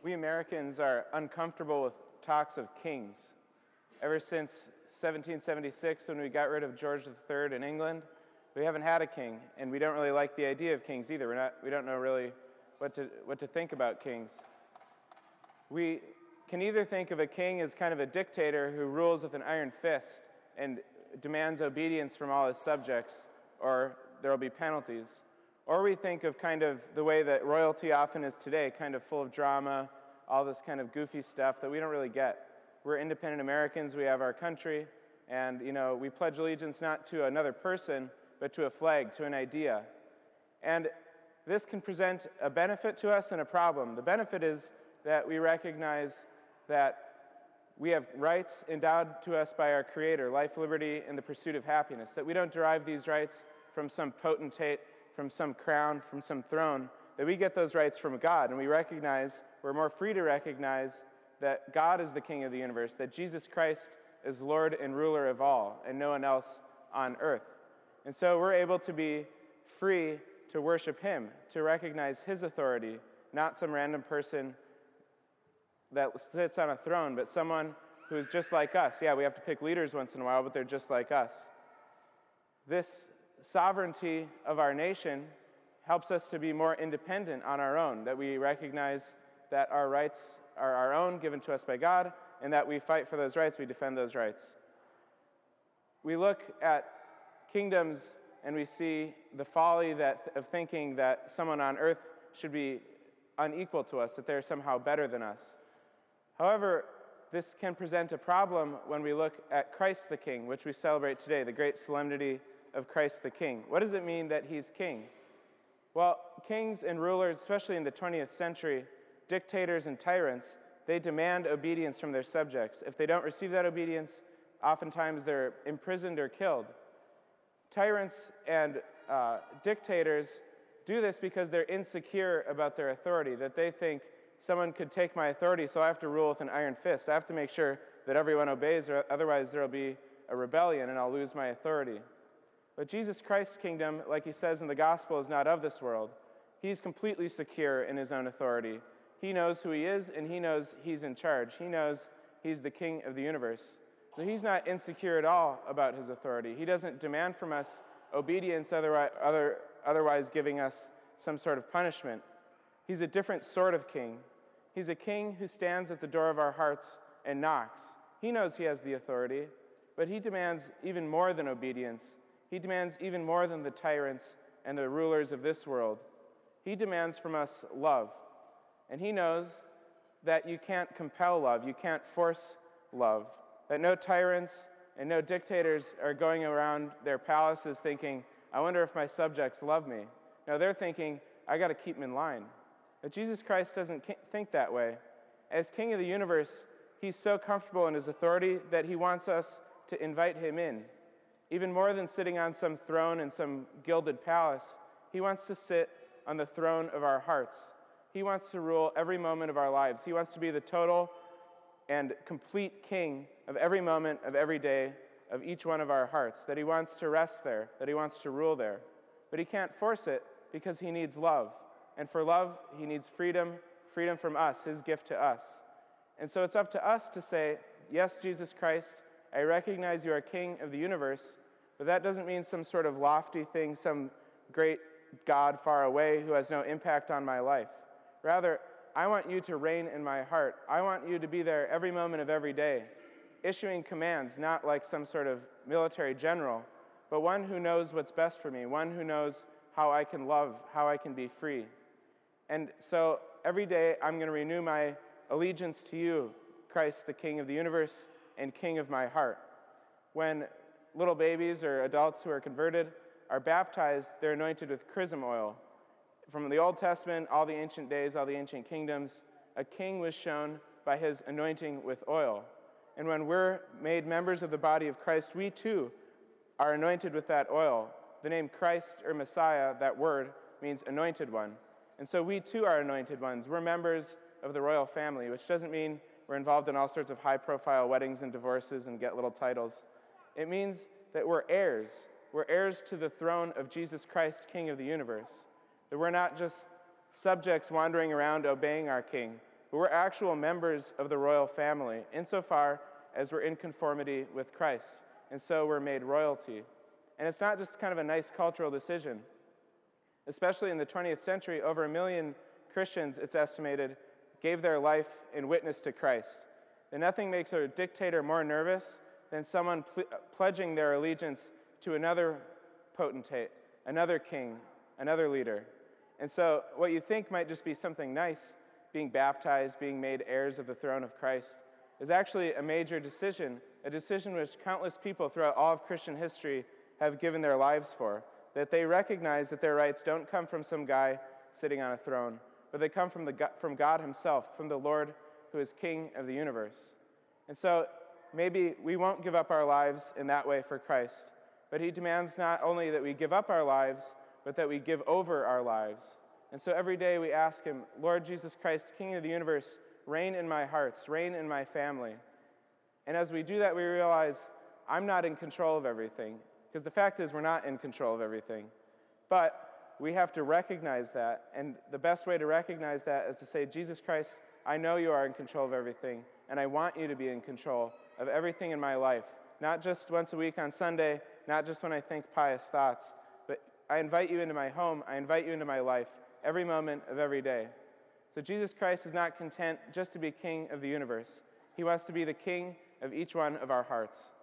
We Americans are uncomfortable with talks of kings. Ever since 1776, when we got rid of George III in England, we haven't had a king, and we don't really like the idea of kings either. We don't know really what to think about kings. We can either think of a king as kind of a dictator who rules with an iron fist and demands obedience from all his subjects, or there will be penalties. Or we think of kind of the way that royalty often is today, kind of full of drama, all this kind of goofy stuff that we don't really get. We're independent Americans, we have our country, and we pledge allegiance not to another person, but to a flag, to an idea. And this can present a benefit to us and a problem. The benefit is that we recognize that we have rights endowed to us by our Creator, life, liberty, and the pursuit of happiness, that we don't derive these rights from some potentate, from some crown, from some throne, that we get those rights from God, and we're more free to recognize that God is the King of the universe, that Jesus Christ is Lord and ruler of all, and no one else on earth. And so we're able to be free to worship Him, to recognize His authority, not some random person that sits on a throne, but someone who is just like us. Yeah, we have to pick leaders once in a while, but they're just like us. This sovereignty of our nation helps us to be more independent on our own, that we recognize that our rights are our own, given to us by God, and that we fight for those rights, we defend those rights. We look at kingdoms and we see the folly of thinking that someone on earth should be unequal to us, that they're somehow better than us. However, this can present a problem when we look at Christ the King, which we celebrate today, the great solemnity of Christ the King. What does it mean that He's King? Well, kings and rulers, especially in the 20th century, dictators and tyrants, they demand obedience from their subjects. If they don't receive that obedience, oftentimes they're imprisoned or killed. Tyrants and dictators do this because they're insecure about their authority, that they think someone could take my authority, so I have to rule with an iron fist. I have to make sure that everyone obeys, or otherwise there will be a rebellion and I'll lose my authority. But Jesus Christ's kingdom, like He says in the gospel, is not of this world. He's completely secure in His own authority. He knows who He is, and He knows He's in charge. He knows He's the King of the universe. So He's not insecure at all about His authority. He doesn't demand from us obedience, otherwise giving us some sort of punishment. He's a different sort of king. He's a king who stands at the door of our hearts and knocks. He knows He has the authority, but He demands even more than obedience. He demands even more than the tyrants and the rulers of this world. He demands from us love. And He knows that you can't compel love, you can't force love, that no tyrants and no dictators are going around their palaces thinking, I wonder if my subjects love me. No, they're thinking, I got to keep them in line. But Jesus Christ doesn't think that way. As King of the universe, He's so comfortable in His authority that He wants us to invite Him in. Even more than sitting on some throne in some gilded palace, He wants to sit on the throne of our hearts. He wants to rule every moment of our lives. He wants to be the total and complete King of every moment of every day of each one of our hearts, that He wants to rest there, that He wants to rule there. But He can't force it because He needs love. And for love, He needs freedom from us, His gift to us. And so it's up to us to say, yes, Jesus Christ, I recognize You are King of the universe, but that doesn't mean some sort of lofty thing, some great God far away who has no impact on my life. Rather, I want You to reign in my heart. I want You to be there every moment of every day, issuing commands, not like some sort of military general, but one who knows what's best for me, one who knows how I can love, how I can be free. And so every day I'm going to renew my allegiance to You, Christ, the King of the universe and King of my heart. When little babies or adults who are converted are baptized, they're anointed with chrism oil. From the Old Testament, all the ancient days, all the ancient kingdoms, a king was shown by his anointing with oil. And when we're made members of the body of Christ, we too are anointed with that oil. The name Christ or Messiah, that word, means anointed one. And so we too are anointed ones. We're members of the royal family, which doesn't mean we're involved in all sorts of high-profile weddings and divorces and get little titles. It means that we're heirs. We're heirs to the throne of Jesus Christ, King of the universe. That we're not just subjects wandering around obeying our King, but we're actual members of the royal family insofar as we're in conformity with Christ. And so we're made royalty. And it's not just kind of a nice cultural decision. Especially in the 20th century, over 1 million Christians, it's estimated, gave their life in witness to Christ. And nothing makes a dictator more nervous than someone pledging their allegiance to another potentate, another king, another leader. And so what you think might just be something nice, being baptized, being made heirs of the throne of Christ, is actually a major decision, a decision which countless people throughout all of Christian history have given their lives for, that they recognize that their rights don't come from some guy sitting on a throne, but they come from God himself, from the Lord who is King of the universe. And so maybe we won't give up our lives in that way for Christ, but he demands not only that we give up our lives, but that we give over our lives. And so every day we ask him, Lord Jesus Christ, King of the universe, reign in my hearts, reign in my family. And as we do that, we realize I'm not in control of everything, because the fact is we're not in control of everything. But we have to recognize that, and the best way to recognize that is to say, Jesus Christ, I know you are in control of everything, and I want you to be in control of everything in my life, not just once a week on Sunday, not just when I think pious thoughts, but I invite you into my home, I invite you into my life, every moment of every day. So Jesus Christ is not content just to be King of the universe. He wants to be the King of each one of our hearts.